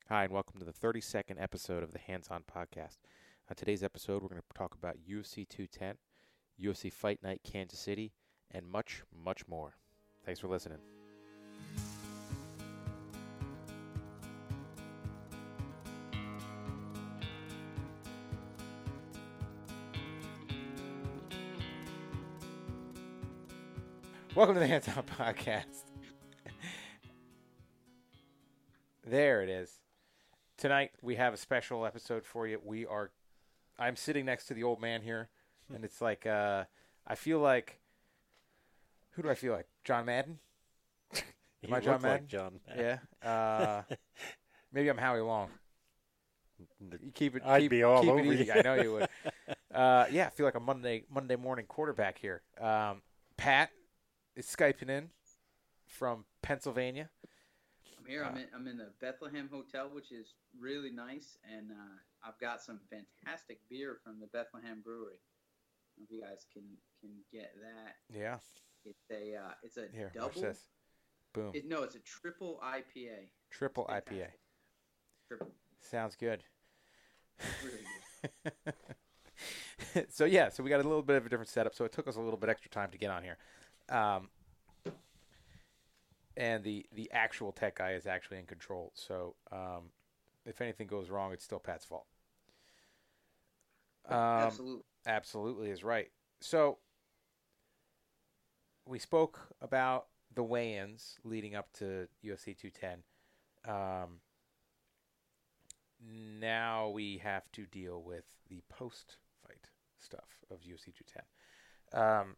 Hi, and welcome to the 32nd episode of the Hands On Podcast. On today's episode, we're going to talk about UFC 210, UFC Fight Night Kansas City, and much, much more. Thanks for listening. Welcome to the Hands On Podcast. There it is. Tonight, we have a special episode for you. I'm sitting next to the old man here, and it's like, I feel like, who do I feel like? John Madden? Am I John Madden? Like John Madden. Yeah. Maybe I'm Howie Long. You keep it. I'd be all keep over it easy. you. I know you would. I feel like a Monday morning quarterback here. Pat is Skyping in from Pennsylvania. I'm here. I'm in the Bethlehem Hotel, which is really nice, and I've got some fantastic beer from the Bethlehem Brewery. I don't know if you guys can get that. Yeah. It's a Here, double. watch this. Boom. It's a triple IPA. Triple It's IPA. fantastic. Triple. Sounds good. Really good. So we got a little bit of a different setup. So it took us a little bit extra time to get on here. And the actual tech guy is actually in control. So if anything goes wrong, it's still Pat's fault. Absolutely. Absolutely is right. So we spoke about the weigh-ins leading up to UFC 210. Now we have to deal with the post-fight stuff of UFC 210.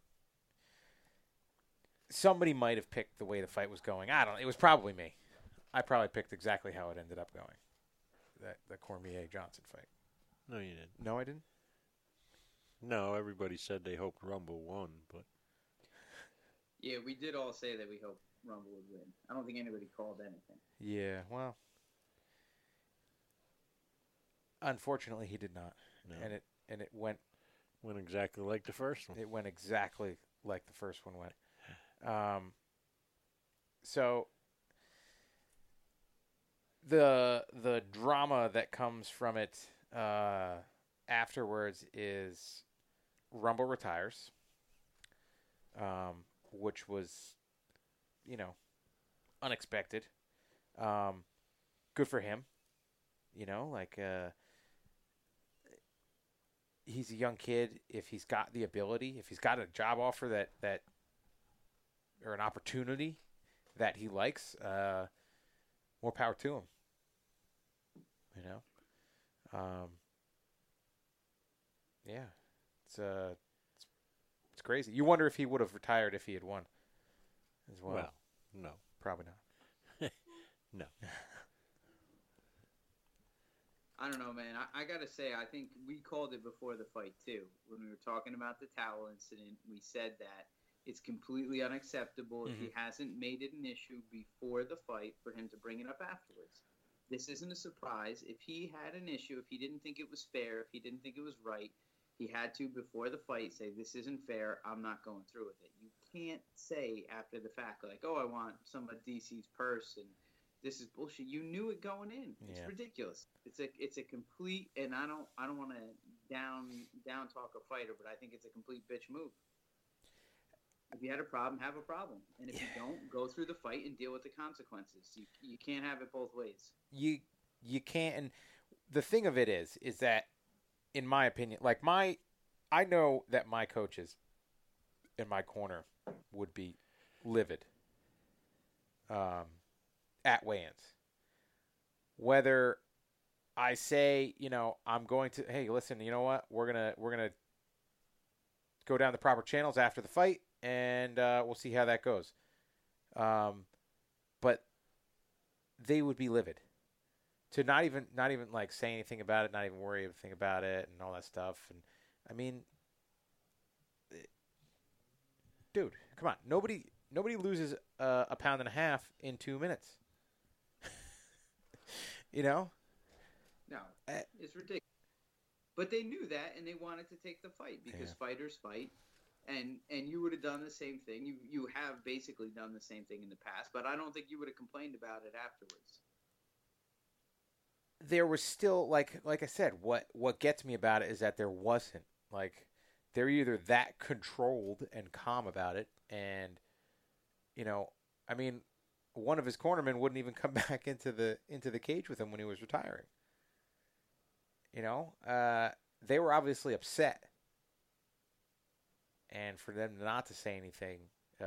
Somebody might have picked the way the fight was going. I don't know. It was probably me. I probably picked exactly how it ended up going. The Cormier-Johnson fight. No, you didn't. No, I didn't? No, everybody said they hoped Rumble won, but Yeah, we did all say that we hoped Rumble would win. I don't think anybody called anything. Yeah, well, unfortunately he did not. no. And it went Exactly like the first one. It went exactly like the first one went. So the drama that comes from it afterwards is Rumble retires, which was, unexpected. Good for him. He's a young kid. If he's got the ability, if he's got a job offer that or an opportunity that he likes, more power to him. Yeah, it's crazy. You wonder if he would have retired if he had won as well. Well, no. Probably not. No. I don't know, man. I got to say, I think we called it before the fight, too. When we were talking about the towel incident, we said that it's completely unacceptable if he hasn't made it an issue before the fight for him to bring it up afterwards. This isn't a surprise. If he had an issue, if he didn't think it was fair, if he didn't think it was right, he had to, before the fight, say, this isn't fair, I'm not going through with it. You can't say after the fact, like, oh, I want some of DC's purse and this is bullshit. You knew it going in. It's ridiculous. It's a complete, and I don't want to down talk a fighter, but I think it's a complete bitch move. If you had a problem, have a problem, and if you don't, go through the fight and deal with the consequences. You can't have it both ways. You can't. And the thing of it is that, in my opinion, I know that my coaches in my corner would be livid. At weigh-ins, whether I say, I'm going to, hey, listen, you know what, we're gonna go down the proper channels after the fight, and we'll see how that goes. But they would be livid to not even like say anything about it, not even worry anything about it, and all that stuff. And I mean, dude, come on, nobody loses a pound and a half in 2 minutes. No, it's ridiculous. But they knew that, and they wanted to take the fight because fighters fight, and you would have done the same thing. You have basically done the same thing in the past, but I don't think you would have complained about it afterwards. there was still like I said, what gets me about it is that there wasn't like they're either that controlled and calm about it, and I mean, one of his cornermen wouldn't even come back into the cage with him when he was retiring. They were obviously upset, and for them not to say anything,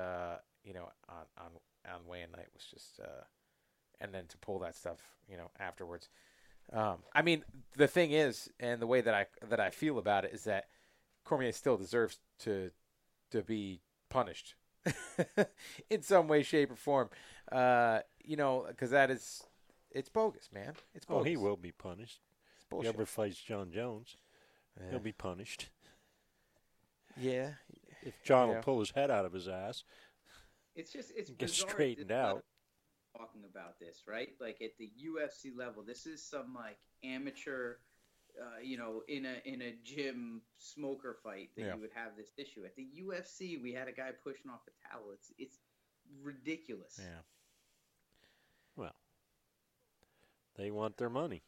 on weigh-in night was just, and then to pull that stuff, afterwards. I mean, the thing is, and the way that I feel about it is that Cormier still deserves to be punished in some way, shape, or form. Because it's bogus, man. It's bogus. Oh, he will be punished. It's bullshit. If he ever fights John Jones, he'll be punished. Yeah. If John will pull his head out of his ass, it's get straightened out. Talking about this, right? Like at the UFC level, this is some like amateur, in a gym smoker fight that you would have this issue. At the UFC, we had a guy pushing off a towel. It's ridiculous. Yeah. Well, they want their money.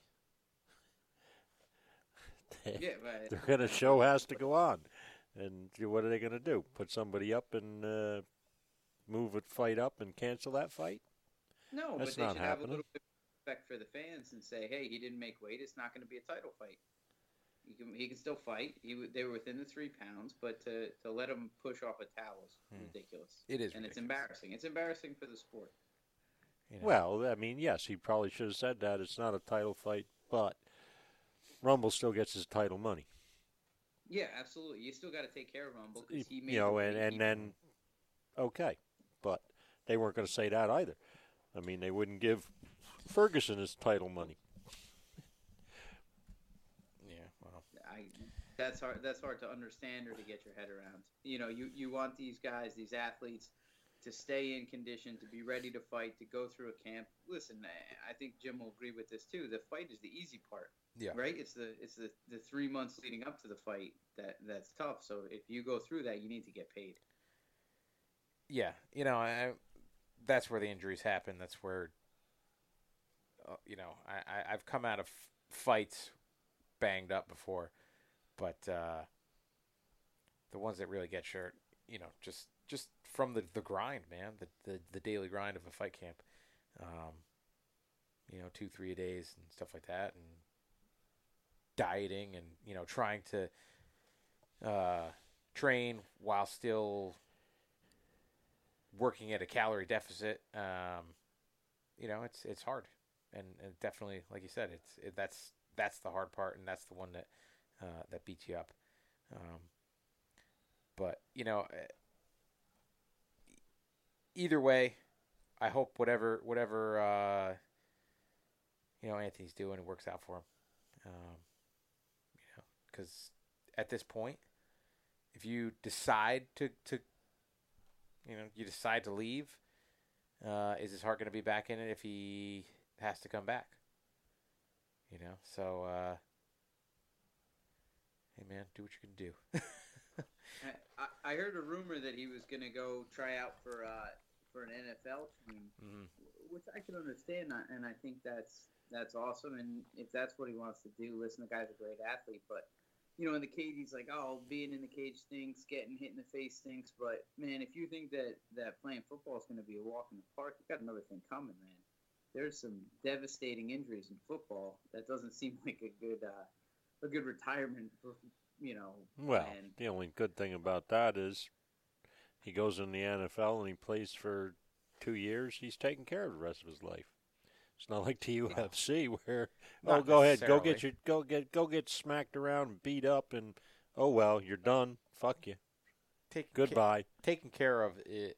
The show has to go on. And what are they going to do? Put somebody up and move a fight up and cancel that fight? No, that's but they not should happening. have a little bit of respect for the fans and say, hey, he didn't make weight. It's not going to be a title fight. He can still fight. They were within the 3 pounds, but to let him push off a towel is ridiculous. It is, and ridiculous. It's embarrassing. It's embarrassing for the sport. Well, I mean, yes, he probably should have said that. It's not a title fight, but Rumble still gets his title money. Yeah, absolutely. You still got to take care of Rumble because he made and then okay, but they weren't going to say that either. I mean, they wouldn't give Ferguson his title money. Yeah, well, that's hard. That's hard to understand or to get your head around. You want these guys, these athletes, to stay in condition, to be ready to fight, to go through a camp. Listen, I think Jim will agree with this too. The fight is the easy part. Yeah. Right? It's the 3 months leading up to the fight that's tough. So if you go through that, you need to get paid. Yeah, that's where the injuries happen. That's where I've come out of fights banged up before, but the ones that really get hurt, just from the grind, man, the daily grind of a fight camp, 2-3 days and stuff like that, and dieting and trying to train while still working at a calorie deficit. It's hard, and definitely, like you said, that's the hard part, and that's the one that beats you up. But either way, I hope whatever Anthony's doing, it works out for him. Because at this point, if you decide to decide to leave, is his heart going to be back in it if he has to come back? So hey man, do what you can do. I heard a rumor that he was going to go try out for an NFL team, which I can understand, and I think that's awesome. And if that's what he wants to do, listen, the guy's a great athlete, but in the cage, he's like, oh, being in the cage stinks, getting hit in the face stinks. But, man, if you think that playing football is going to be a walk in the park, you got another thing coming, man. There's some devastating injuries in football. That doesn't seem like a good retirement, Well, plan. The only good thing about that is he goes in the NFL and he plays for 2 years. He's taking care of the rest of his life. It's not like the UFC where go ahead, go get smacked around and beat up, and you're done. Fuck you. Goodbye. Taking care of it,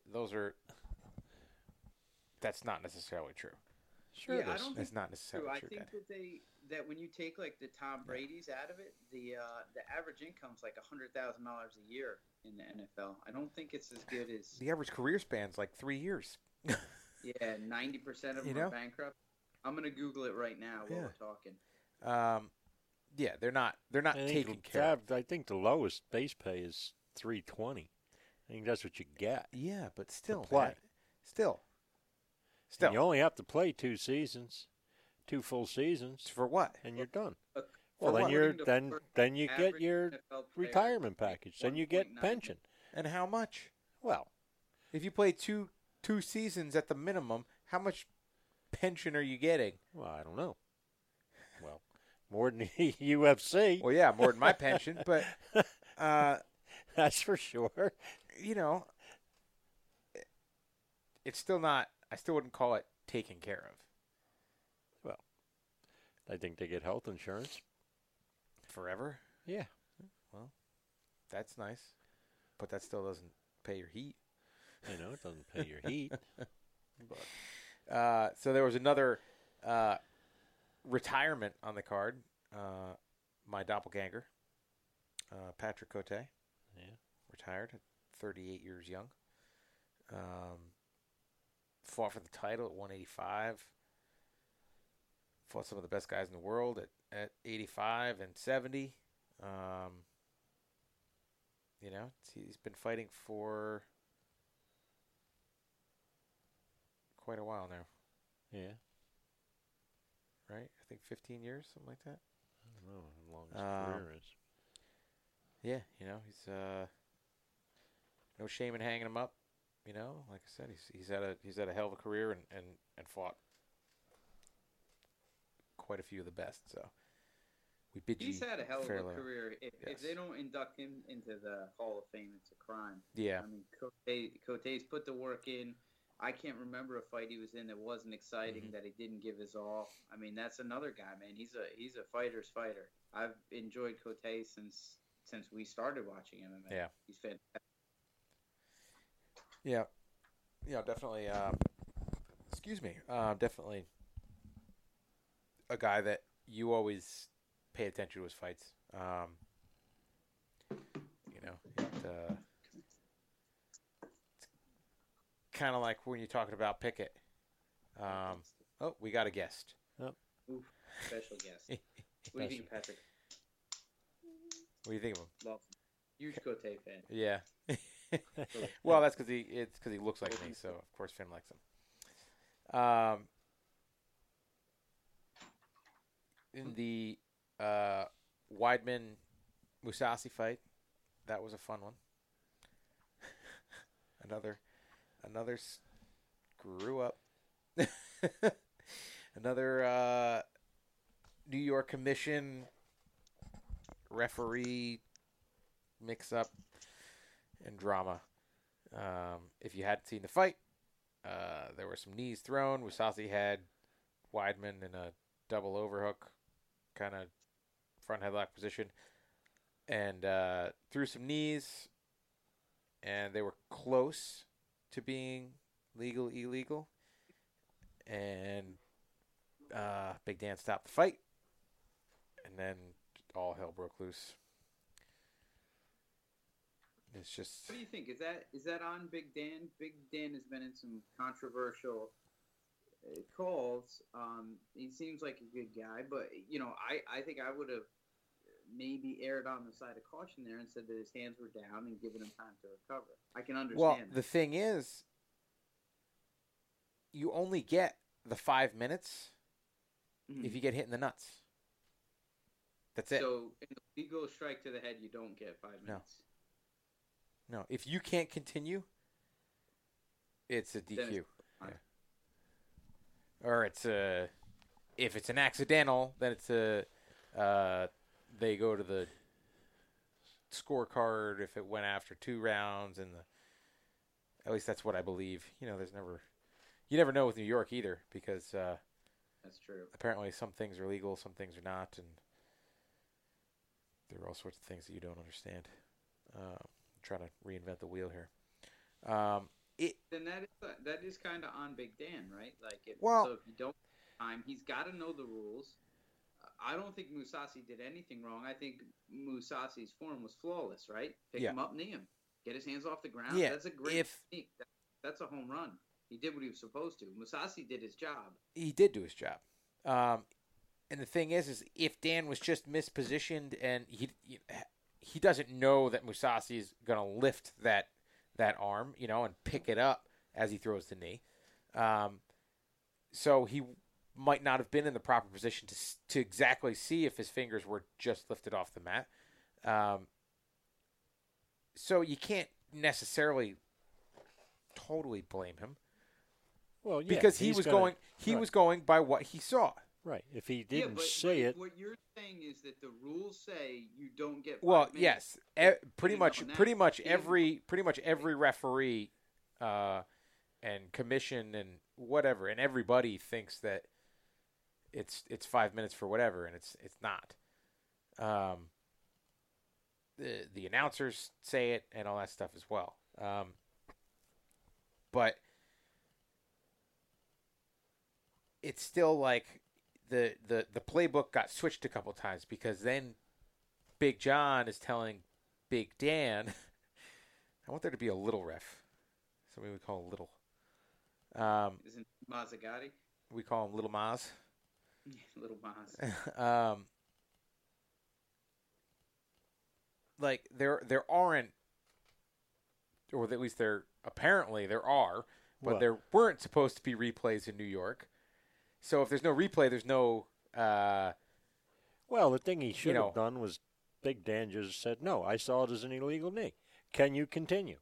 that's not necessarily true. Sure, it is. It's not necessarily true. I think that when you take like the Tom Brady's out of it, the average income's like $100,000 a year in the NFL. I don't think it's as good as the average career span's like 3 years. Yeah, 90% of them are bankrupt. I'm gonna Google it right now while we're talking. Yeah, they're not taking care of. I think the lowest base pay is $320. I think that's what you get. Yeah, but still, play. Still. And you only have to play 2 seasons. 2 full seasons. For what? And you're done. Well, then you get your retirement package. Then you get pension. And how much? Well, if you play two seasons at the minimum, how much pension are you getting? Well, I don't know. Well, more than UFC. Well, yeah, more than my pension, but that's for sure. You know, it's still not. I still wouldn't call it taken care of. Well, I think they get health insurance forever. Yeah. Well, that's nice, but that still doesn't pay your heat. I know it doesn't pay your heat. But so there was another retirement on the card. My doppelganger, Patrick Cote, retired at 38 years young. Fought for the title at 185. Fought some of the best guys in the world at 85 and 70. You know, he's been fighting for quite a while now. Yeah. Right? I think 15 years, something like that. I don't know how long his career is. Yeah, you know, he's no shame in hanging him up. You know, like I said, he's had a hell of a career and fought quite a few of the best. So we bid you He's had a hell of farewell. a career. If they don't induct him into the Hall of Fame, it's a crime. Yeah. I mean, Cote's put the work in. I can't remember a fight he was in that wasn't exciting, that he didn't give his all. I mean, that's another guy, man. He's a fighter's fighter. I've enjoyed Cote since we started watching MMA. Yeah. He's fantastic. Yeah. Yeah, definitely. Excuse me. Definitely a guy that you always pay attention to his fights. You know, it's kind of like when you're talking about Pickett. Oh, we got a guest. Oh. Oof, special guest. What do you think, Patrick? What do you think of him? Love him. Huge Cote fan. Yeah. Well, that's because he looks like me, so of course Finn likes him. In the Weidman Mousasi fight, that was a fun one. another screw up. Another New York Commission referee mix up and drama. If you hadn't seen the fight, there were some knees thrown. Mousasi had Weidman in a double overhook, kind of front headlock position, and threw some knees, and they were close to being illegal, and Big Dan stopped the fight, and then all hell broke loose. It's just. What do you think? Is that on Big Dan? Big Dan has been in some controversial calls. He seems like a good guy, but you know, I think I would have maybe erred on the side of caution there and said that his hands were down and given him time to recover. I can understand. Well, that. The thing is, you only get the 5 minutes if you get hit in the nuts. That's it. So, in a legal strike to the head, you don't get 5 minutes. No, if you can't continue, it's a DQ. Yeah. Or it's if it's an accidental, then it's they go to the scorecard if it went after 2 rounds, and at least that's what I believe. You know, you never know with New York either, because that's true. Apparently, some things are legal, some things are not, and there are all sorts of things that you don't understand. Trying to reinvent the wheel here. Then that is kind of on Big Dan, right? Like, so if you don't have time, he's got to know the rules. I don't think Mousasi did anything wrong. I think Mousasi's form was flawless, right? Pick him up, knee him, get his hands off the ground. Yeah, that's a great technique. That's a home run. He did what he was supposed to. Mousasi did his job. He did do his job. And the thing is if Dan was just mispositioned and he doesn't know that Mousasi is going to lift that arm, you know, and pick it up as he throws the knee. So might not have been in the proper position to exactly see if his fingers were just lifted off the mat. So you can't necessarily totally blame him. Well, yeah, because he was going by what he saw. Right. If he didn't say it, what you're saying is that the rules say you don't get. Well, yes, pretty much every referee and commission and whatever, and everybody thinks that it's 5 minutes for whatever, and it's not. The announcers say it and all that stuff as well. But it's still like the playbook got switched a couple times because then Big John is telling Big Dan, I want there to be a little ref. Somebody we call him Little. Isn't Mazzagatti? We call him Little Maz. Little Maz. Like there aren't, or at least there are, but there weren't supposed to be replays in New York. So if there's no replay, there's no. Well, the thing he should have done was Big Dan just said, "No, I saw it as an illegal knee. Can you continue?"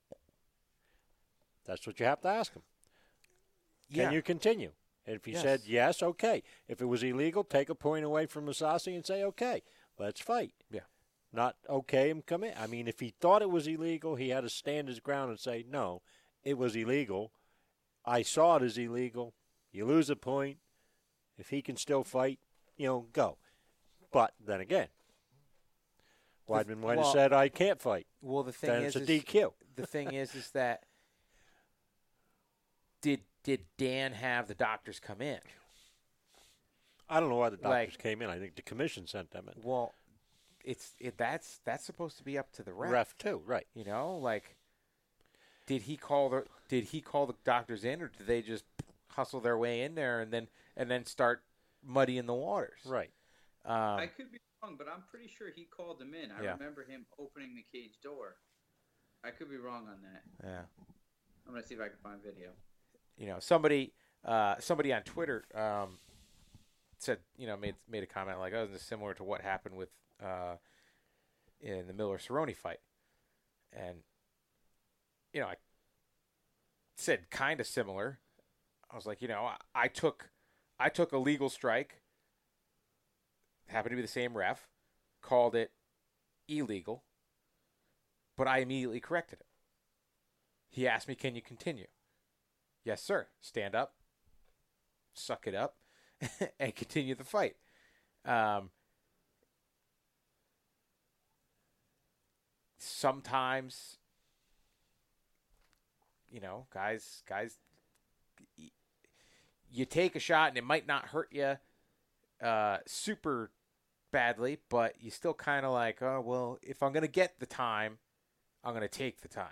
That's what you have to ask him. Can you continue? And if he said yes, okay. If it was illegal, take a point away from Mousasi and say, okay, let's fight. Yeah. Not okay him come in. I mean, if he thought it was illegal, he had to stand his ground and say, no, it was illegal. I saw it as illegal. You lose a point. If he can still fight, go. But then again, Weidman might have said, I can't fight. Well, the thing then it's a DQ. The thing is that did Dan have the doctors come in? I don't know why the doctors came in. I think the commission sent them in. Well, that's supposed to be up to the ref. Ref too, right? Did he call the doctors in, or did they just hustle their way in there and then start muddying the waters? Right. I could be wrong, but I'm pretty sure he called them in. I remember him opening the cage door. I could be wrong on that. Yeah. I'm gonna see if I can find video. Somebody on Twitter said, made a comment like, "Oh, isn't this similar to what happened with in the Miller-Cerrone fight?" And I said kind of similar. I was like, I took a legal strike, happened to be the same ref, called it illegal, but I immediately corrected it. He asked me, "Can you continue?" Yes, sir. Stand up, suck it up, and continue the fight. Sometimes, guys, you take a shot and it might not hurt you super badly, but you still kind of like, oh, well, if I'm going to get the time, I'm going to take the time.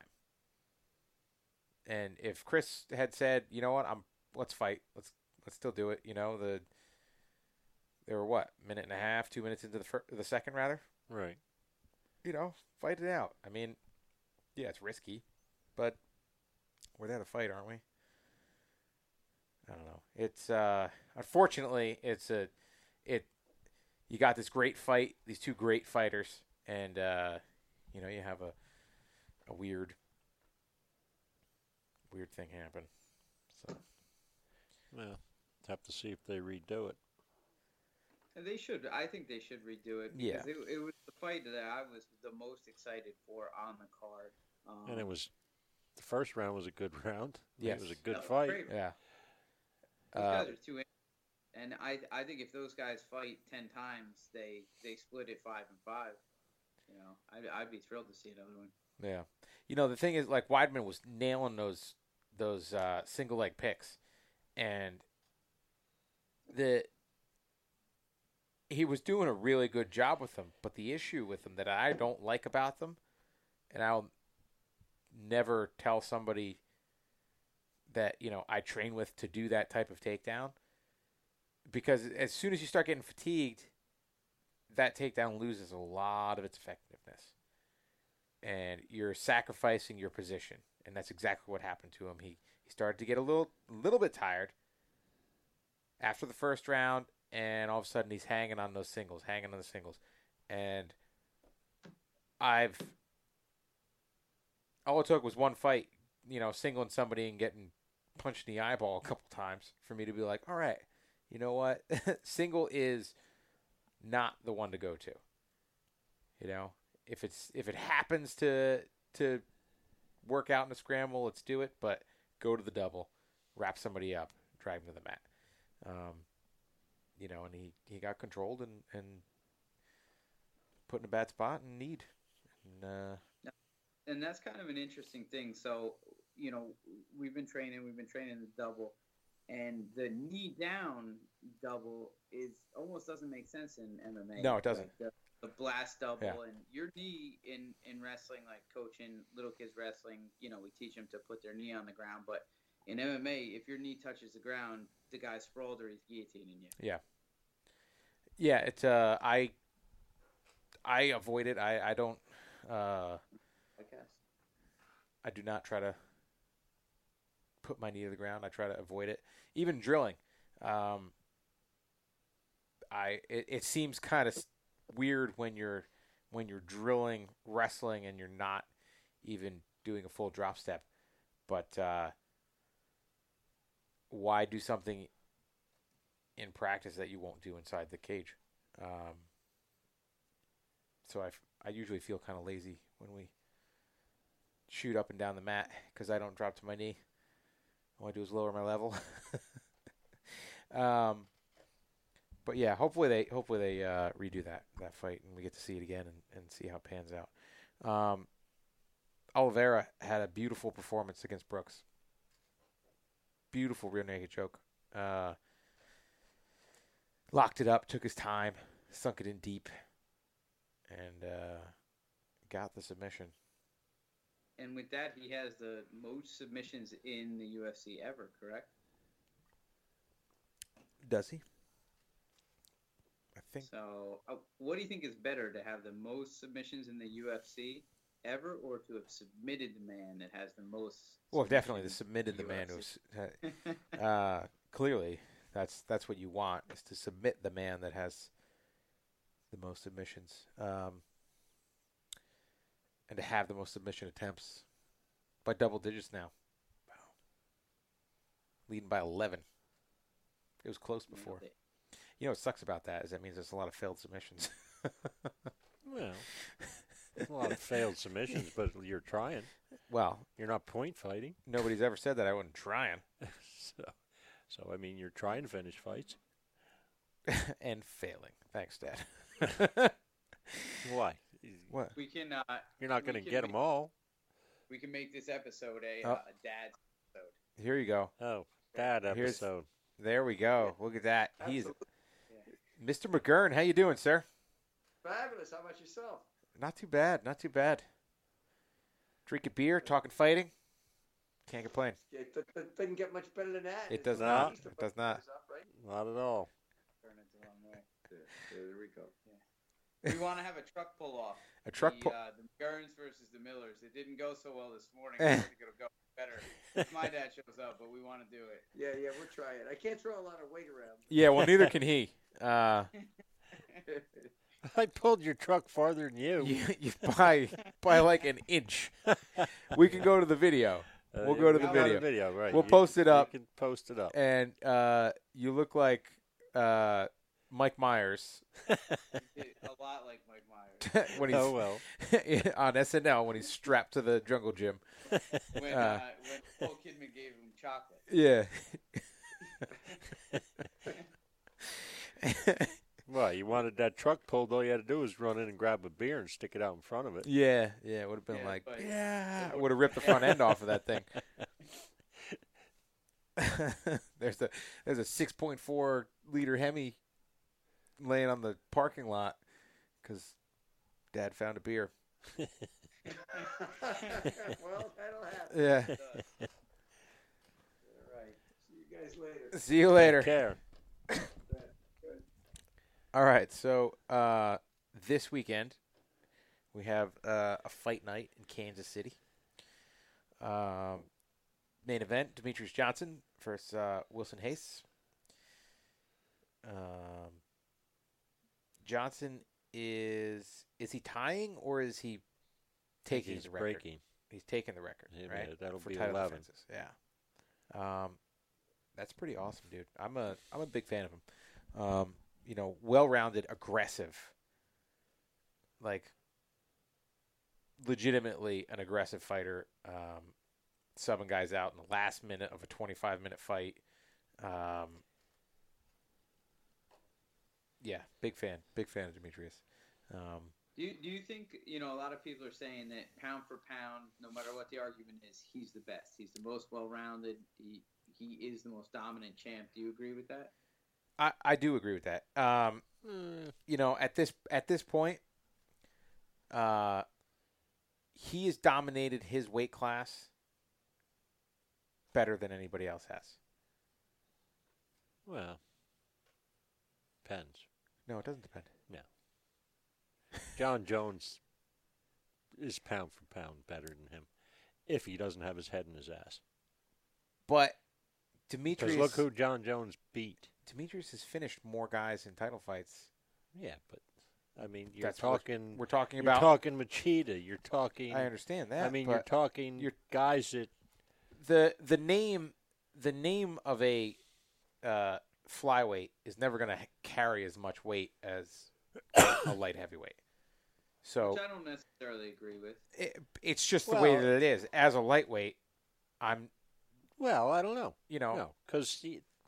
And if Chris had said, you know what, let's fight, let's still do it. They were what, minute and a half, 2 minutes into the second, rather. Right. Fight it out. I mean, yeah, it's risky, but we're there to fight, aren't we? I don't know. It's unfortunately, you got this great fight, these two great fighters, and you have a weird thing happen. So, well, have to see if they redo it. And they should. I think they should redo it. Yeah. Because it was the fight that I was the most excited for on the card. And the first round was a good round. Yes. It was a good fight. Yeah. Those guys are too. And I think if those guys fight 10 times, they split it 5-5. I'd be thrilled to see another one. Yeah. The thing is, like, Weidman was nailing those single leg picks, and he was doing a really good job with them. But the issue with them that I don't like about them, and I'll never tell somebody that I train with to do that type of takedown, because as soon as you start getting fatigued, that takedown loses a lot of its effectiveness. And you're sacrificing your position, and that's exactly what happened to him. He started to get a little bit tired, after the first round, and all of a sudden he's hanging on the singles. And all it took was one fight, singling somebody and getting punched in the eyeball a couple times for me to be like, all right, you know what? Single is not the one to go to. If it happens to work out in a scramble, let's do it, but go to the double, wrap somebody up, drive him to the mat. And he got controlled and put in a bad spot and kneed. And that's kind of an interesting thing. So, we've been training the double, and the knee down double almost doesn't make sense in MMA. No, it doesn't. Like the blast double, yeah. And your knee in wrestling, like coaching little kids wrestling, we teach them to put their knee on the ground, but in MMA, if your knee touches the ground, the guy's sprawled or he's guillotining you. Yeah. Yeah, it's I avoid it. I don't I do not try to put my knee to the ground. I try to avoid it. Even drilling. It seems kind of weird when you're drilling wrestling and you're not even doing a full drop step. But why do something in practice that you won't do inside the cage? So I usually feel kind of lazy when we shoot up and down the mat because I don't drop to my knee. All I do is lower my level. But yeah, hopefully they redo that fight and we get to see it again and see how it pans out. Oliveira had a beautiful performance against Brooks. Beautiful rear naked choke. Locked it up, took his time, sunk it in deep, and got the submission. And with that, he has the most submissions in the UFC ever, correct? Does he? I think so. What do you think is better, to have the most submissions in the UFC ever, or to have submitted the man that has the most? Well, definitely the submitted the man who's clearly that's what you want, is to submit the man that has the most submissions, and to have the most submission attempts by double digits now. Wow, leading by 11. It was close before. What sucks about that is that means there's a lot of failed submissions. Well, a lot of failed submissions, but you're trying. Well, you're not point fighting. Nobody's ever said that I wasn't trying. So I mean, you're trying to finish fights. And failing. Thanks, Dad. Why? What? We can. You're not going to get them all. We can make this episode a dad episode. Here you go. Oh, dad episode. There we go. Look at that. He's Mr. McGurn. How you doing, sir? Fabulous. How about yourself? Not too bad. Not too bad. Drinking beer, talking fighting. Can't complain. It doesn't get much better than that. It does not. It does not. Not at all. Turn it the wrong way. There we go. Yeah. We want to have a truck pull off. A truck pull. The McGurns versus the Millers. It didn't go so well this morning. I think it'll go better if my dad shows up, but we want to do it. Yeah, we're trying. I can't throw a lot of weight around. Yeah, well, neither can he. I pulled your truck farther than you. You by like an inch. We can go to the video. We'll go to the video. Right. We'll post it up. You can post it up. And you look like Mike Myers. A lot like Mike Myers. When he's on SNL when he's strapped to the jungle gym. When Paul Kidman gave him chocolate. Yeah. Well, you wanted that truck pulled. All you had to do was run in and grab a beer and stick it out in front of it. Yeah. It would have been I would have ripped the front end off of that thing. There's a 6.4 liter Hemi laying on the parking lot because Dad found a beer. Well, that'll happen. Yeah. All right. See you guys later. See you later. Take care. All right, so this weekend we have a fight night in Kansas City. Main event, Demetrius Johnson versus Wilson Hayes. Johnson is he tying or is he taking he's the record? breaking. He's taking the record, Yeah, right? that'll For be title 11. defenses. Yeah. That's pretty awesome, dude. I'm a big fan of him. Well-rounded, aggressive, like legitimately an aggressive fighter. Subbing guys out in the last minute of a 25-minute fight. Yeah, big fan of Demetrius. Do you think, a lot of people are saying that pound for pound, no matter what the argument is, he's the best. He's the most well-rounded. He is the most dominant champ. Do you agree with that? I do agree with that. At this point, he has dominated his weight class better than anybody else has. Well, depends. No, it doesn't depend. No. John Jones is pound for pound better than him if he doesn't have his head in his ass. But Demetrius... Because look who John Jones beat. Demetrius has finished more guys in title fights. Yeah, but, I mean, We're talking about... You're talking Machida. You're talking... I understand that. I mean, you're talking guys that... The name of a flyweight is never going to carry as much weight as a light heavyweight. So which I don't necessarily agree with. It's just the way that it is. As a lightweight, I'm... Well, I don't know. No, because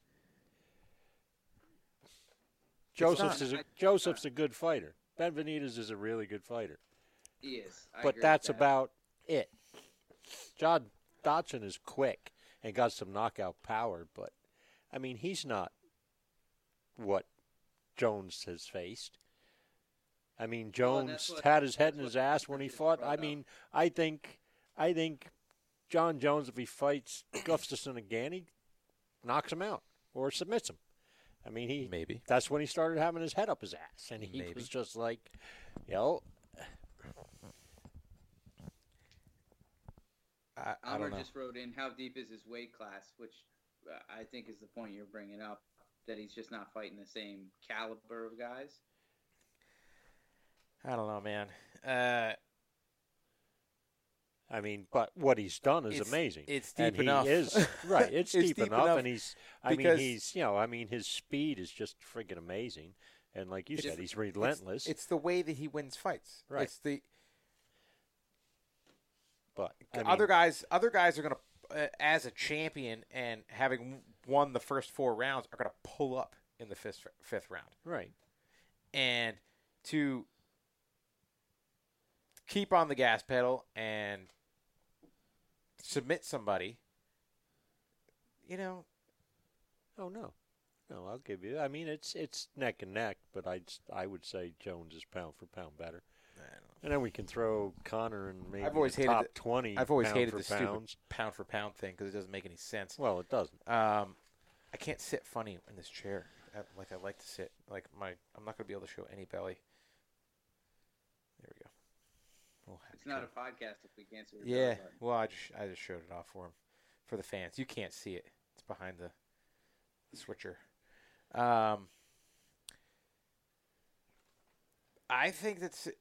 Joseph's a good fighter. Benavidez is a really good fighter. He is. But that's about it. John Dodson is quick and got some knockout power, but, I mean, he's not what Jones has faced. I mean, Jones had his head in his ass when he fought. I mean, I think John Jones, if he fights Gustafsson again, he knocks him out or submits him. I mean, maybe that's when he started having his head up his ass, and he was just like, I don't know. just wrote in, how deep is his weight class, which I think is the point you're bringing up, that he's just not fighting the same caliber of guys. I don't know, man. I mean, but what he's done is amazing. It's deep and enough. He is, right, it's deep enough, and his speed is just friggin' amazing. And like you said, he's relentless. It's the way that he wins fights. Right. It's the... But other guys are going to, as a champion and having won the first 4 rounds, are going to pull up in the fifth round. Right. And to keep on the gas pedal and submit somebody, Oh, no. No, I'll give you. I mean, it's neck and neck, but I would say Jones is pound for pound better. And then we can throw Conor and maybe top 20. I've always hated the pounds. stupid pound for pound thing because it doesn't make any sense. Well, it doesn't. I can't sit funny in this chair like I like to sit. I'm not going to be able to show any belly. There we go. It's not a podcast if we can't see. Yeah. Well, I just showed it off for him, for the fans. You can't see it. It's behind the switcher. I think it's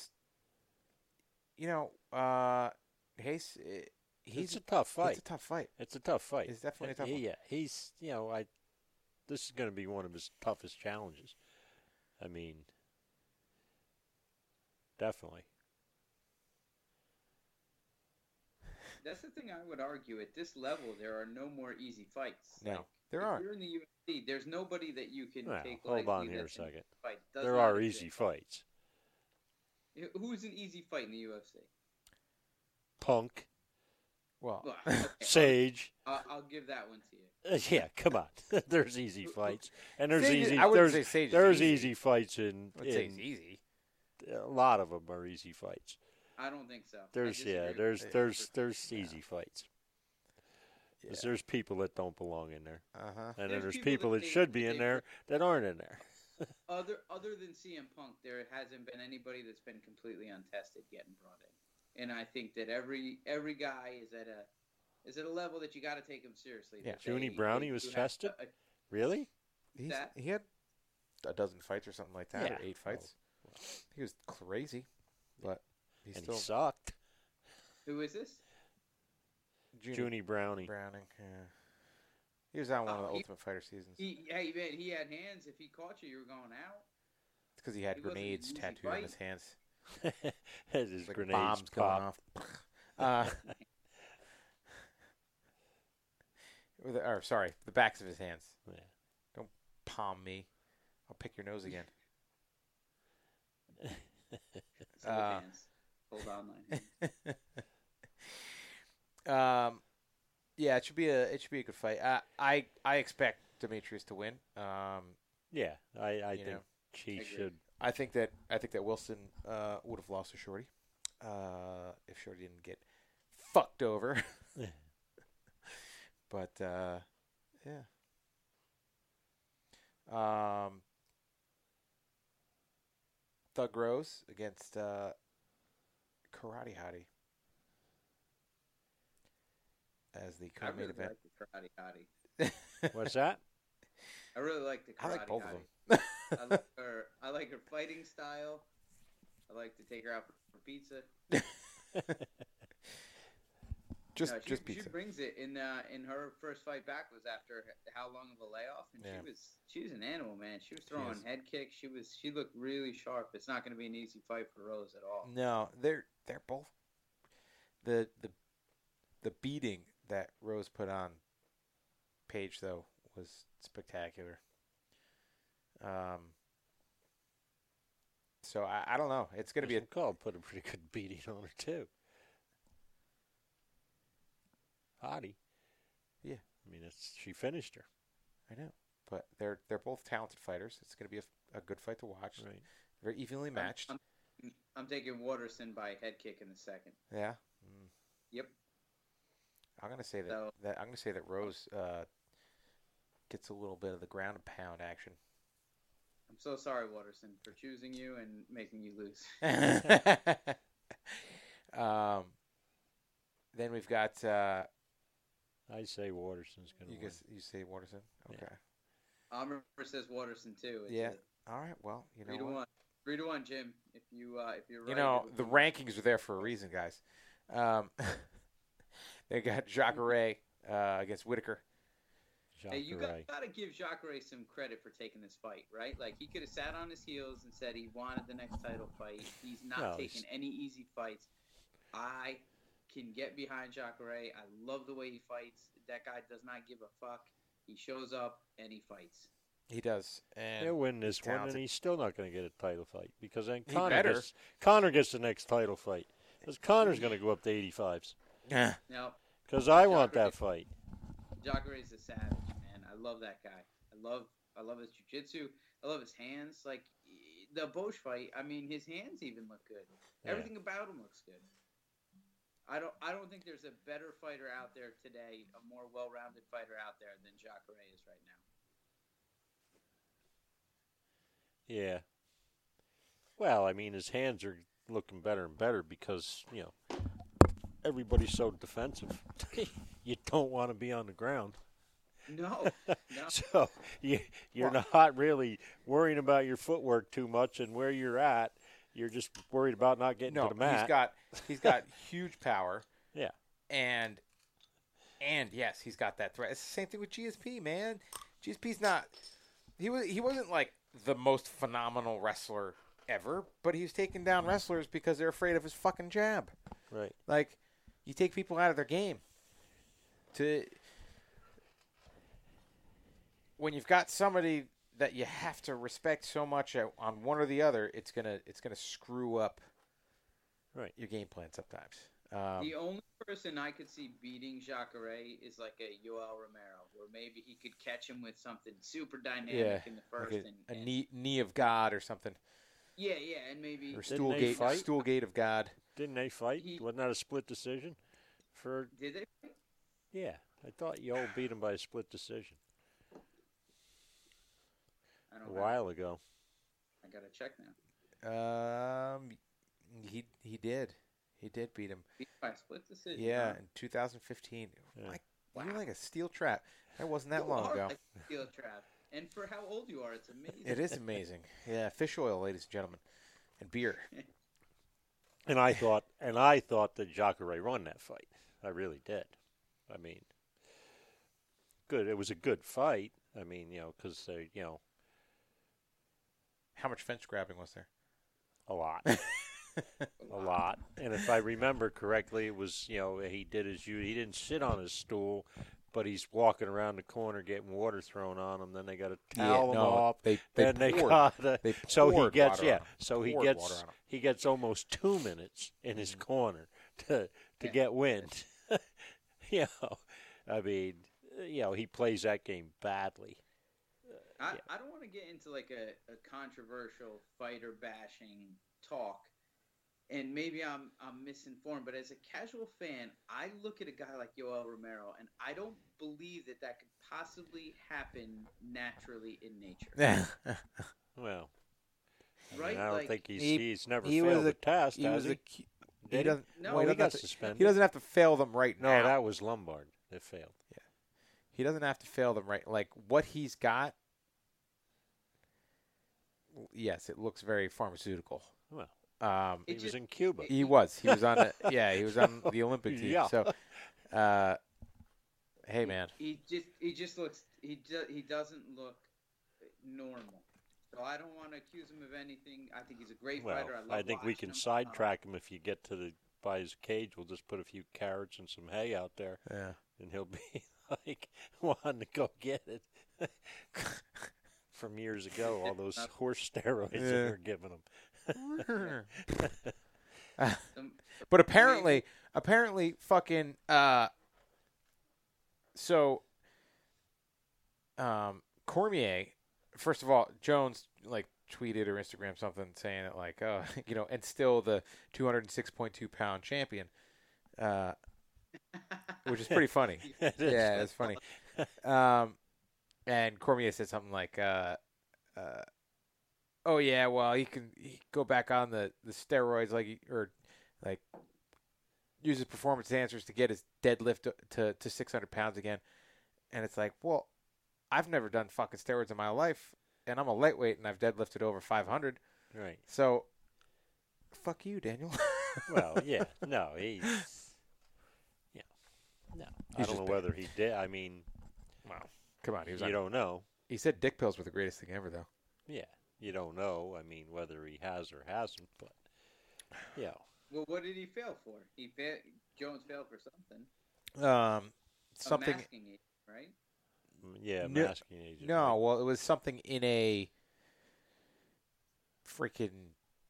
it's a tough fight. It's a tough fight. It's a tough fight. It's definitely a tough one. Yeah, he's, this is going to be one of his toughest challenges. I mean, definitely. That's the thing I would argue. At this level, there are no more easy fights. No, there aren't. If you're in the UFC, there's nobody that you can take. Hold on here a second. There are easy fights. Who's an easy fight in the UFC? Punk. Well, okay, Sage. I'll give that one to you. Yeah, come on. There's easy fights, and there's Sage, easy. I wouldn't say Sage there's is easy fights in. I would say it's easy. A lot of them are easy fights. I don't think so. There's easy fights. Because there's people that don't belong in there, and then there's people that should be in there that aren't in there. Other than CM Punk, there hasn't been anybody that's been completely untested getting brought in, and I think that every guy is at a level that you got to take him seriously. Yeah, Junie Brownie was tested. Really? He had a dozen fights or something like that, Yeah. or 8 fights. He was crazy, but he And still he sucked. Who is this? Junie Browning. Yeah. He was on one of the he- Ultimate Fighter seasons. Hey man, he had hands. If he caught you, you were going out. It's because he had he wasn't an grenades easy tattooed on fight. his hands. As his Like grenades bombs going pop. off. The backs of his hands. Yeah. Don't palm me. I'll pick your nose again. Single hands. Hold on, line. Yeah, it should be a good fight. I expect Demetrius to win. Yeah, I think know, she agree. should. I think that Wilson would have lost to Shorty if Shorty didn't get fucked over. But yeah. Thug Rose against Karate Hottie as the I co-main really event. like the Karate Hottie. What's that? I really like the Karate I like both Hottie. of them. I like her fighting style. I like to take her out for pizza. just She pizza. brings it. In her first fight back was after how long of a layoff, and Yeah. she was an animal, man. She was throwing is. head kicks. She looked really sharp. It's not going to be an easy fight for Rose at all. No, they're both the beating that Rose put on Paige though was spectacular. So I don't know. It's going to be a call put a pretty good beating on her too. Hottie. Yeah. I mean, she finished her. I know, but they're both talented fighters. It's going to be a good fight to watch. Right. Very evenly matched. I'm taking Waterson by head kick in the second. Yeah. Mm. Yep. I'm going to say So- that Rose gets a little bit of the ground and pound action. I'm so sorry, Waterson, for choosing you and making you lose. Then we've got I say Waterson's going to win. you say Waterson. Okay. Omar says Waterson too. It's Yeah. All right. Well, you know what? 3-1, Jim. If you're right. You know, it would the be- rankings are there for a reason, guys. They got Jacare against Whitaker. Hey, you Jacare. got to give Jacare some credit for taking this fight, right? Like, he could have sat on his heels and said he wanted the next title fight. He's not No, taking any easy fights. I can get behind Jacare. I love the way he fights. That guy does not give a fuck. He shows up and he fights. He does, and He'll win this he's one, and talented. he's still not going to get a title fight because then He better. Connor gets the next title fight. Because Connor's going to go up to 85s. Yeah. Now, Because I want Jacare- that fight. Jacare is a savage, man. I love that guy. I love his jiu-jitsu. I love his hands. Like, the Bosch fight, I mean, his hands even look good. Yeah. Everything about him looks good. I don't think there's a better fighter out there today, a more well-rounded fighter out there than Jacare is right now. Yeah. Well, I mean, his hands are looking better and better because, everybody's so defensive. You don't want to be on the ground. No. So you're not really worrying about your footwork too much and where you're at. You're just worried about not getting No, to the mat. he's got huge power. Yeah. And yes, he's got that threat. It's the same thing with GSP, man. GSP's not. He wasn't like the most phenomenal wrestler ever, but he's taking down wrestlers because they're afraid of his fucking jab. Right. Like, you take people out of their game. When you've got somebody that you have to respect so much on one or the other, it's gonna screw up Right. your game plan sometimes. The only person I could see beating Jacare is like a Yoel Romero, where maybe he could catch him with something super dynamic in the first. like a knee of God or something, Yeah, and maybe or Didn't they fight? stool gate of God. Didn't they fight? He- Wasn't that a split decision? did they? Yeah, I thought Yoel beat him by a split decision I a don't know. while ago. I gotta check now. He did beat him. Beat by a split decision. Yeah, huh? in 2015. Yeah. Like, Wow. you're like a steel trap. That wasn't that You long are ago. like a steel trap. And for how old you are, it's amazing. It is amazing. Yeah, fish oil, ladies and gentlemen, and beer. And I thought that Jacare won that fight. I really did. I mean, good. It was a good fight. I mean, because How much fence grabbing was there? a lot. A lot. And if I remember correctly, it was, he did his he didn't sit on his stool, but he's walking around the corner getting water thrown on him. Then they got to towel him off. They he gets almost 2 minutes in his corner to get wind. I mean, he plays that game badly. I don't want to get into like a controversial fighter bashing talk, and maybe I'm misinformed, but as a casual fan, I look at a guy like Yoel Romero, and I don't believe that could possibly happen naturally in nature. Well, right? I don't think he's never failed a test, has he? He doesn't. No, well, he got suspended. He doesn't have to fail them right now. No, that was Lombard that failed. Yeah, he doesn't have to fail them right. Like what he's got. Yes, it looks very pharmaceutical. Well, he was in Cuba. He was on. He was on the Olympic team. Yeah. So, hey, man. He just looks. He doesn't look normal. So I don't want to accuse him of anything. I think he's a great fighter. I think we can sidetrack him if you get by his cage. We'll just put a few carrots and some hay out there. Yeah. And he'll be like wanting to go get it. From years ago, all those horse steroids that they're giving him. But apparently, fucking. Cormier. First of all, Jones tweeted or Instagram something saying it and still the 206.2 pound champion, which is pretty funny. It's funny. And Cormier said something like, "Oh yeah, well he can go back on the steroids use his performance enhancers to get his deadlift to 600 pounds again." And it's like, well, I've never done fucking steroids in my life, and I'm a lightweight, and I've deadlifted over 500. Right. So, fuck you, Daniel. Well, yeah, no, he's no. I don't know whether he did. I mean, wow. Come on, you don't know. He said dick pills were the greatest thing ever, though. Yeah, you don't know. I mean, whether he has or hasn't, but yeah. Well, what did he fail for? Jones failed for something. Something. A masking agent, right? Yeah, masking agent. No, right? Well, it was something in a freaking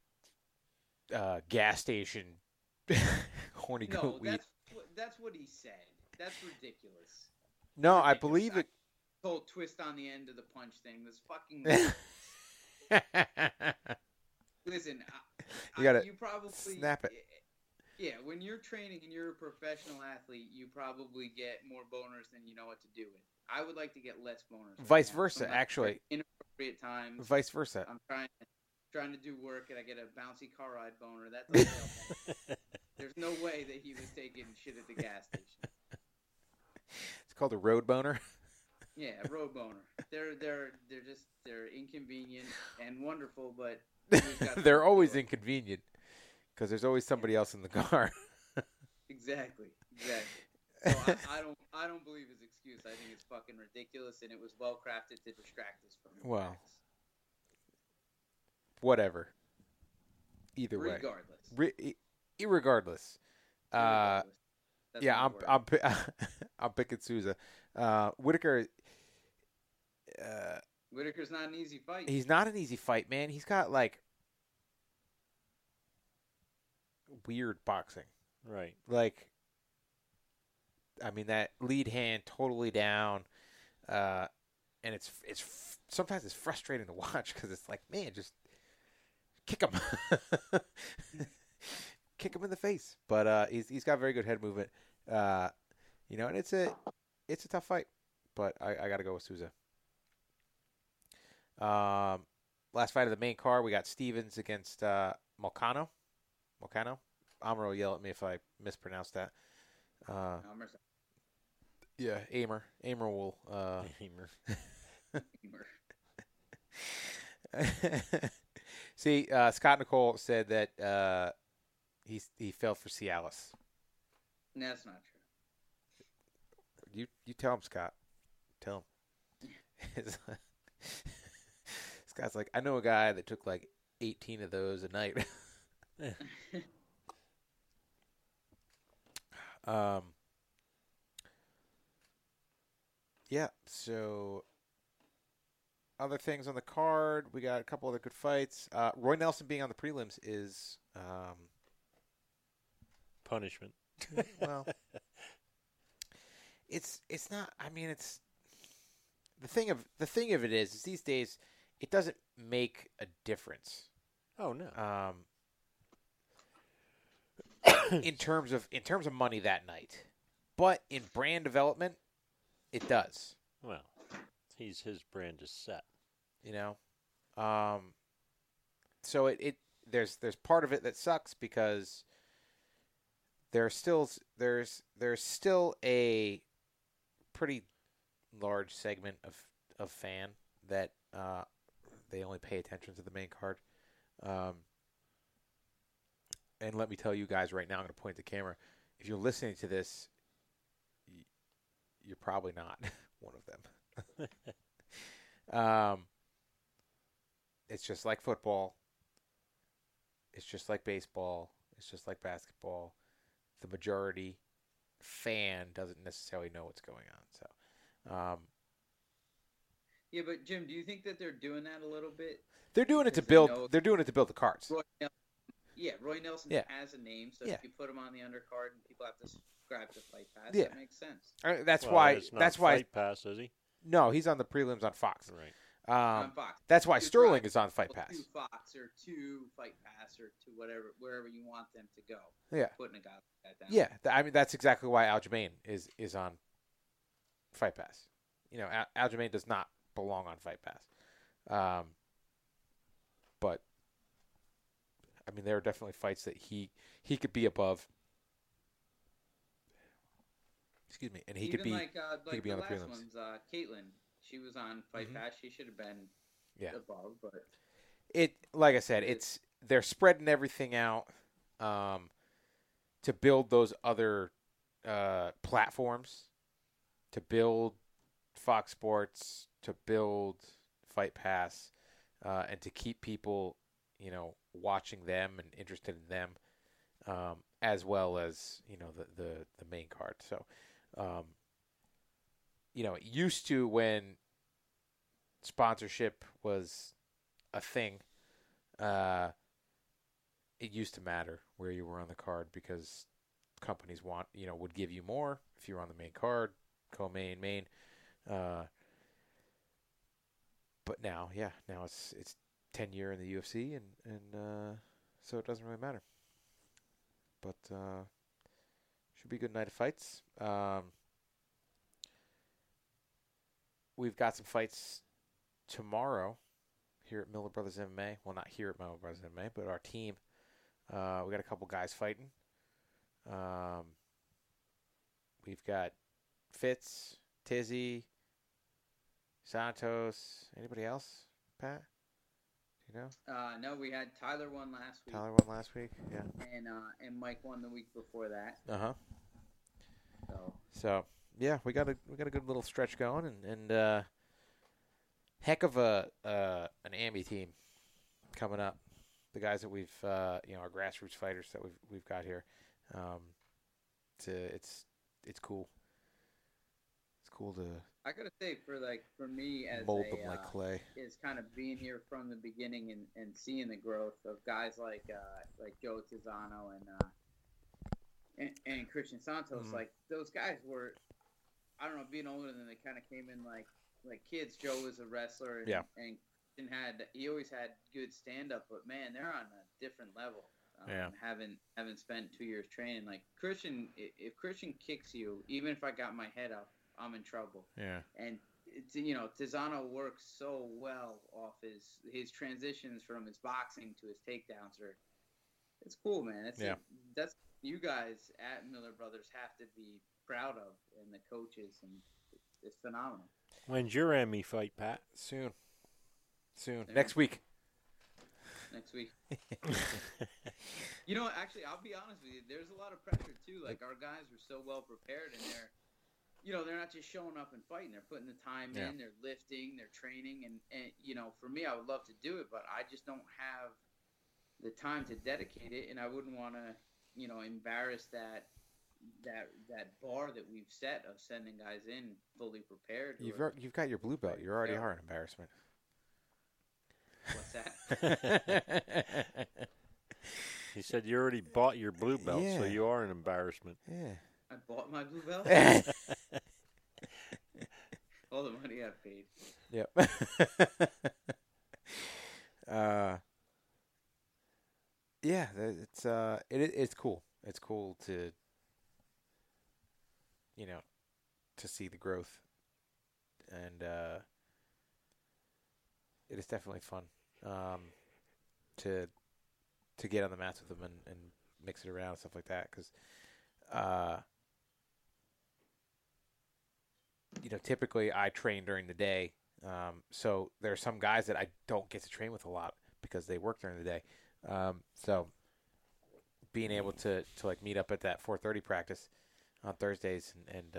gas station. Horny goat weed. That's what he said. That's ridiculous. No, I believe it. Whole twist on the end of the punch thing. This fucking. Listen, you probably snap it. Yeah, when you're training and you're a professional athlete, you probably get more boners than you know what to do with. I would like to get less boners. Vice versa, actually. Inappropriate times. Vice versa. I'm trying to do work and I get a bouncy car ride boner. That doesn't help. There's no way that he was taking shit at the gas station. It's called a road boner. Yeah, road boner. They're inconvenient and wonderful, but they're always inconvenient because there's always somebody else in the car. Exactly. So I don't believe his excuse. I think it's fucking ridiculous, and it was well crafted to distract us from it. Well, whatever. Either way. Irregardless. Yeah, I'm picking Souza. Whitaker. Whitaker's not an easy fight. He's not an easy fight, man. He's got weird boxing. Right. I mean, that lead hand totally down, and it's sometimes it's frustrating to watch because it's like, man, just kick him, kick him in the face. But he's got very good head movement, and it's a tough fight. But I got to go with Souza. Last fight of the main card, we got Stevens against Moicano. Amro will yell at me if I mispronounce that. Yeah, Amer will. See, Scott Nicole said that he fell for Cialis. That's not true. You tell him, Scott. Tell him. Scott's like, I know a guy that took like 18 of those a night. Yeah, so other things on the card, we got a couple other good fights. Roy Nelson being on the prelims is punishment. Well, it's not. I mean, it's the thing of it is these days it doesn't make a difference. Oh no. In terms of money that night, but in brand development, it does. Well, his brand is set. You know, so there's part of it that sucks because there's still a pretty large segment of fan that they only pay attention to the main card. And let me tell you guys right now, I'm going to point the camera. If you're listening to this, you're probably not one of them. It's just like football. It's just like baseball. It's just like basketball. The majority fan doesn't necessarily know what's going on. So, yeah, but Jim, do you think that they're doing that a little bit? They're doing it to build. They're doing it to build the cards. Roy Nelson has a name, so if you put him on the undercard and people have to subscribe to Fight Pass, that makes sense. That's why. Fight Pass, is he? No, he's on the prelims on Fox. Right. On Fox. That's why Sterling is on Fight Pass. To Fox or to Fight Pass or to wherever you want them to go. Yeah. Putting a guy like that down. Yeah, I mean that's exactly why Aljamain is on Fight Pass. You know, Aljamain does not belong on Fight Pass. But I mean, there are definitely fights that he could be above. Excuse me, and he could be like he could be on the last prelims. One's Caitlin. She was on Fight Pass. She should have been above, but like I said, they're spreading everything out to build those other platforms, to build Fox Sports, to build Fight Pass, and to keep people, you know, watching them and interested in them, as well as, you know, the main card. So, you know, it used to, when sponsorship was a thing, it used to matter where you were on the card because companies would give you more if you were on the main card, co-main, main. But now it's 10-year in the UFC, and so it doesn't really matter. But should be a good night of fights. We've got some fights tomorrow here at Miller Brothers MMA. Well, not here at Miller Brothers MMA, but our team. We got a couple guys fighting. We've got Fitz, Tizzy, Santos. Anybody else, Pat? Do you know? No, we had Tyler won last week. Yeah. And Mike won the week before that. So yeah, we got a good little stretch going, and heck of an AMI team coming up. The guys that we've our grassroots fighters that we've got here. It's cool. It's cool to. I gotta say, for me as mold them like clay, is kind of being here from the beginning and seeing the growth of guys like Joe Tizano and Christian Santos. Mm-hmm. Like those guys were, I don't know, being older than they kind of came in like kids. Joe was a wrestler, and he always had good stand up, but man, they're on a different level. Having spent 2 years training, like Christian, if Christian kicks you, even if I got my head up, I'm in trouble. Yeah. And Tizano works so well off his transitions from his boxing to his takedowns. It's cool, man. That's you guys at Miller Brothers have to be proud of, and the coaches, and it's phenomenal. When's your Emmy fight, Pat? Soon. Yeah. Next week. Next week. You know, actually, I'll be honest with you. There's a lot of pressure too. Like our guys were so well prepared, and they're not just showing up and fighting. They're putting the time in. They're lifting. They're training. And for me, I would love to do it, but I just don't have the time to dedicate it, and I wouldn't want to, embarrass that bar that we've set of sending guys in fully prepared. You've got your blue belt. You already are an embarrassment. What's that? He said you already bought your blue belt, so you are an embarrassment. Yeah. I bought my blue belt? All the money I paid. Yep. Yeah, it's cool. It's cool to to see the growth, and it is definitely fun to get on the mats with them and mix it around and stuff like that, because typically I train during the day, so there are some guys that I don't get to train with a lot because they work during the day. So being able to like meet up at that 4:30 practice on Thursdays and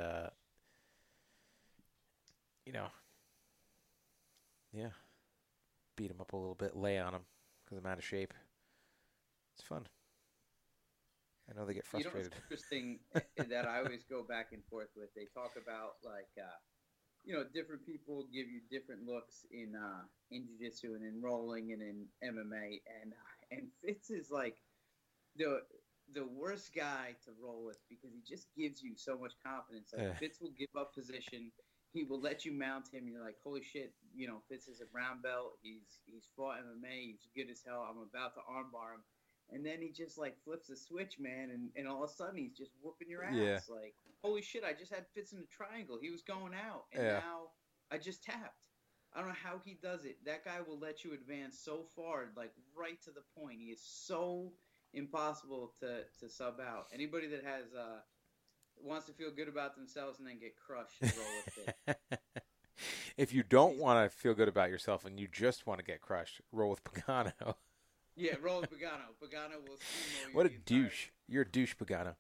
beat them up a little bit, lay on them because I'm out of shape. It's fun. I know they get frustrated. It's interesting that I always go back and forth with. They talk about different people give you different looks in jiu-jitsu and in rolling and in MMA, and Fitz is like the worst guy to roll with because he just gives you so much confidence. Like Fitz will give up position. He will let you mount him. You're like, holy shit, Fitz is a brown belt. He's fought MMA. He's good as hell. I'm about to armbar him. And then he just like flips the switch, man, and all of a sudden he's just whooping your ass. Yeah. Like, holy shit, I just had Fitz in a triangle. He was going out, and now I just tapped. I don't know how he does it. That guy will let you advance so far, like right to the point. He is so impossible to sub out. Anybody that has wants to feel good about themselves and then get crushed, roll with it. If you don't want to feel good about yourself and you just want to get crushed, roll with Pagano. Yeah, roll with Pagano. Pagano will steamroll you. What a douche! You're a douche, Pagano.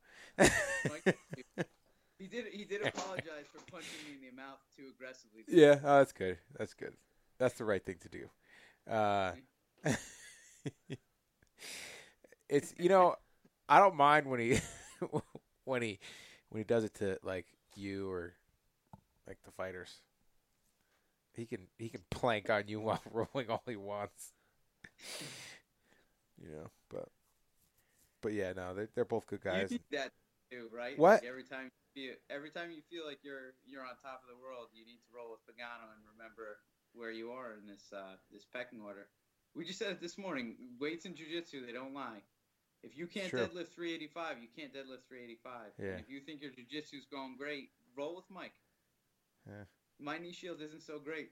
He did apologize for punching me in the mouth too aggressively. Yeah, that's good. That's good. That's the right thing to do. It's I don't mind when he when he does it to like you or like the fighters. He can plank on you while rolling all he wants. But yeah, no, they're both good guys. You need that too, right? What? Like every time you feel like you're on top of the world, you need to roll with Pagano and remember where you are in this pecking order. We just said it this morning. Weights in jiu-jitsu, they don't lie. If you can't deadlift 385, you can't deadlift 385. Yeah. And if you think your jiu-jitsu's going great, roll with Mike. Yeah. My knee shield isn't so great.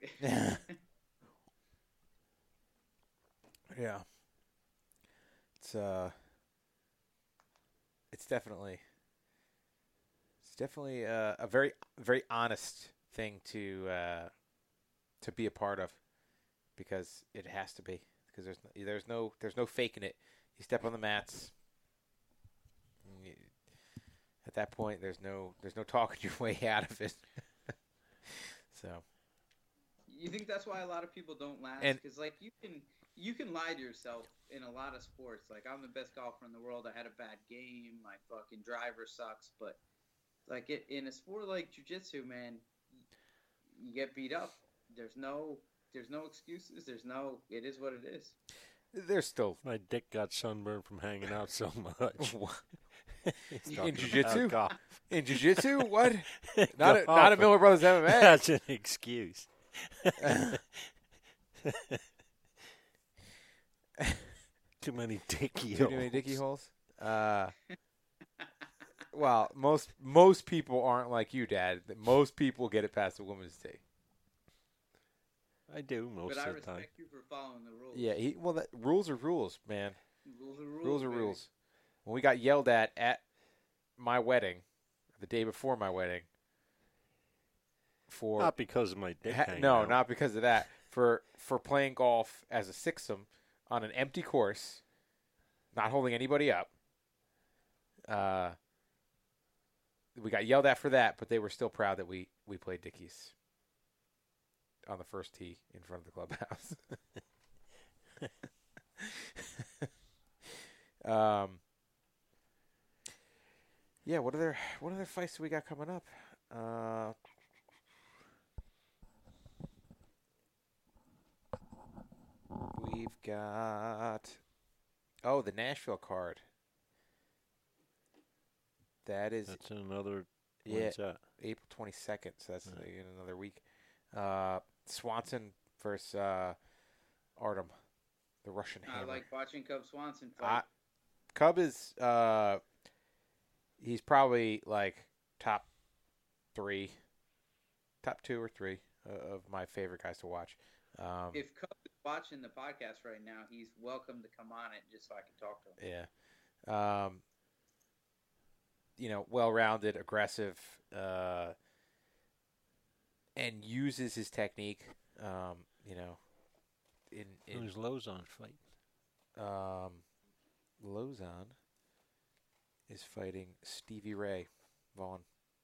Yeah. It's definitely a very, very honest thing to be a part of, because it has to be, because there's no faking it. You step on the mats. At that point, there's no talking your way out of it. So. You think that's why a lot of people don't last? Because like you can lie to yourself in a lot of sports. Like, I'm the best golfer in the world. I had a bad game. My fucking driver sucks. But like in a sport like jiu-jitsu, man, you get beat up. There's no excuses. It is what it is. There's still my dick got sunburned from hanging out so much. In jiu-jitsu? In jiu-jitsu? What? Not a Miller Brothers MMA. That's an excuse. Too many dicky holes. Too many dicky holes? Well, most people aren't like you, Dad. Most people get it past the women's tee. I do most of the time. But I respect you for following the rules. Yeah, rules are rules, man. Rules are rules. Rules are baby. rules. When we got yelled at my wedding, the day before my wedding, for Not because of my dick. no, not because of that. For playing golf as a sixsome on an empty course, not holding anybody up. We got yelled at for that, but they were still proud that we played Dickies on the first tee in front of the clubhouse. Yeah, what other fights do we got coming up? We've got the Nashville card. That's another. When's that? April 22nd. So that's in another week. Swanson versus Artem, the Russian Hammer. I like watching Cub Swanson fight. Cub is he's probably like top 2 or 3 of my favorite guys to watch. If Cub is watching the podcast right now, he's welcome to come on it just so I can talk to him. Yeah. Well-rounded, aggressive, and uses his technique. Who's Lozon fight? Lozon is fighting Stevie Ray Vaughan.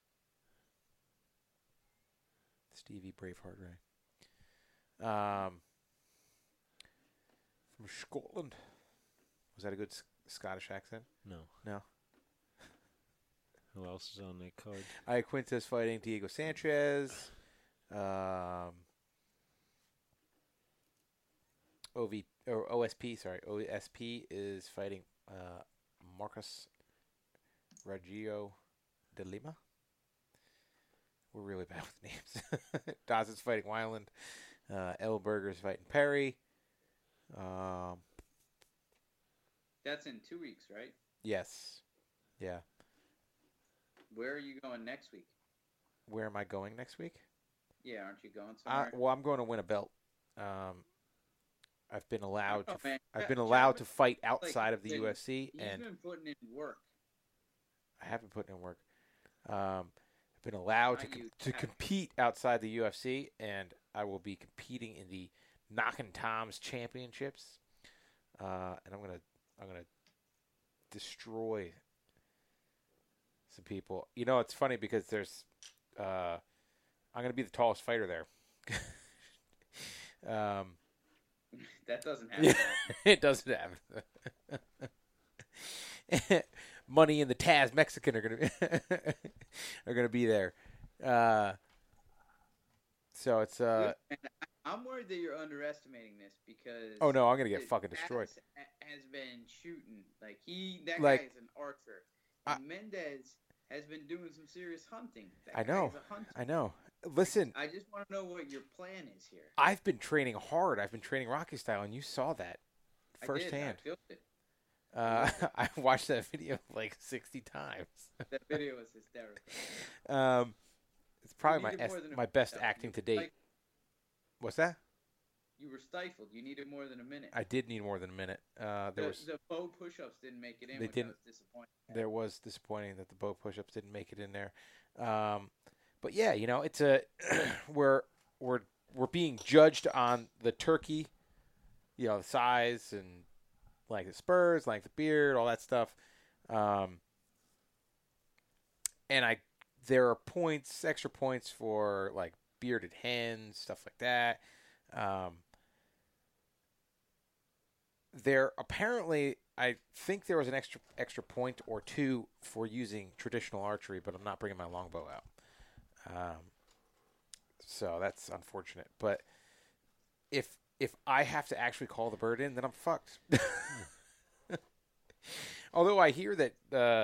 Stevie Braveheart Ray. From Scotland. Was that a good Scottish accent? No. Who else is on that card? Iaquinta's fighting Diego Sanchez. OSP is fighting Marcus Raggio de Lima. We're really bad with names. Dawson's fighting Weiland. Elberger's fighting Perry. That's in 2 weeks, right? Yes. Yeah. Where are you going next week? Where am I going next week? Yeah, aren't you going somewhere? Well, I'm going to win a belt. I've been allowed to fight outside of the UFC, and you've been putting in work. I have been putting in work. I've been allowed to compete outside the UFC, and I will be competing in the Knockin' Tom's Championships, and I'm gonna destroy some people. It's funny because there's I'm gonna be the tallest fighter there. That doesn't happen. Yeah, it doesn't happen. Money and the Taz Mexican are gonna be there. So it's I'm worried that you're underestimating this because. Oh no, I'm gonna get fucking destroyed. Has been shooting that guy is an archer. Mendez has been doing some serious hunting. I know. Listen, I just want to know what your plan is here. I've been training hard. I've been training Rocky style, and you saw that firsthand. I felt it. I watched that video like 60 times. That video was hysterical. It's probably my best acting to date. What's that? You were stifled. You needed more than a minute. I did need more than a minute. The bow push-ups didn't make it in. They didn't. Was disappointing. There was disappointing that the bow push-ups didn't make it in there. But yeah, it's we're being judged on the turkey, the size and like the spurs, like the beard, all that stuff. And there are extra points for like bearded hens, stuff like that. There apparently, I think there was an extra point or 2 for using traditional archery, but I'm not bringing my longbow out. So that's unfortunate. But if I have to actually call the bird in, then I'm fucked. Although I hear that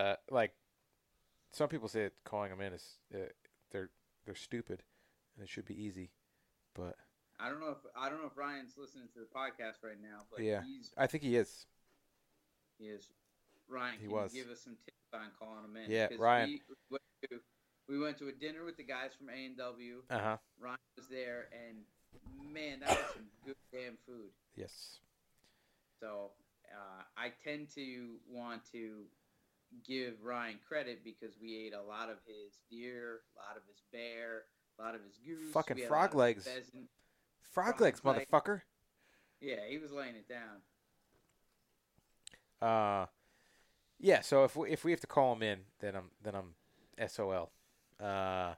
some people say that calling them in is they're stupid and it should be easy, but I don't know if Ryan's listening to the podcast right now, but yeah, I think he is. He is. Ryan, can you give us some tips on calling him in? Yeah, Ryan. We went to a dinner with the guys from A&W. Uh-huh. Ryan was there, and man, that was some good damn food. Yes. So I tend to want to give Ryan credit because we ate a lot of his deer, a lot of his bear, a lot of his goose. Fucking We had a frog lot of legs. pheasant. Frog legs, legs. motherfucker. Yeah, he was laying it down. Yeah. So if we have to call him in, then I'm SOL. I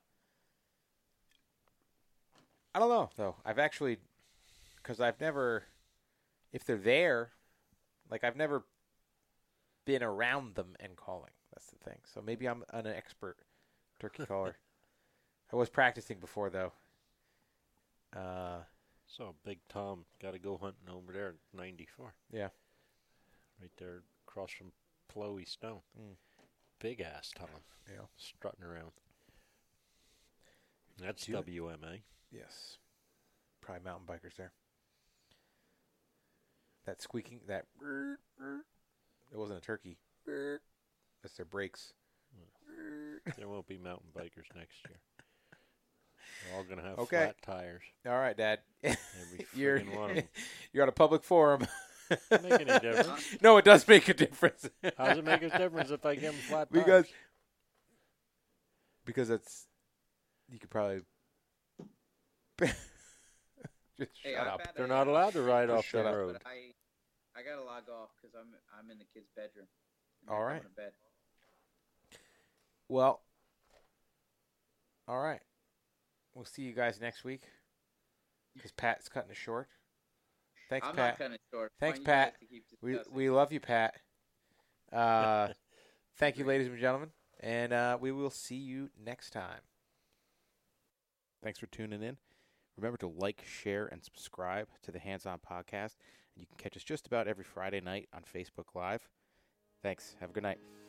don't know though. I've actually, because I've never, if they're there, like I've never been around them and calling. That's the thing. So maybe I'm an expert turkey caller. I was practicing before though. So Big Tom got to go hunting over there at 94. Yeah. Right there across from Chloe Stone. Big ass Tom. Yeah. Strutting around. That's Do you- WMA. Yes. Probably mountain bikers there. That squeaking, that it wasn't a turkey. That's their brakes. There won't be mountain bikers next year. They're all going to have Okay. flat tires. All right, Dad. Every You're friggin' one of them. you're on a public forum. Doesn't make any difference. No, it does make a difference. How does it make a difference if I give them flat Because- tires? Because it's you could probably just Hey, shut I've up. had They're a, not allowed to ride Just off the shut up. road. But I gotta log off because I'm in the kid's bedroom. And All they're right. going to bed. Well, all right. We'll see you guys next week. Because Pat's cutting it short. Thanks, I'm Pat. not cutting it short. Thanks, I want you guys Pat. to keep We discussing. love you, Pat. Thank you, ladies and gentlemen, and we will see you next time. Thanks for tuning in. Remember to like, share, and subscribe to the Hands On Podcast, and you can catch us just about every Friday night on Facebook Live. Thanks. Have a good night.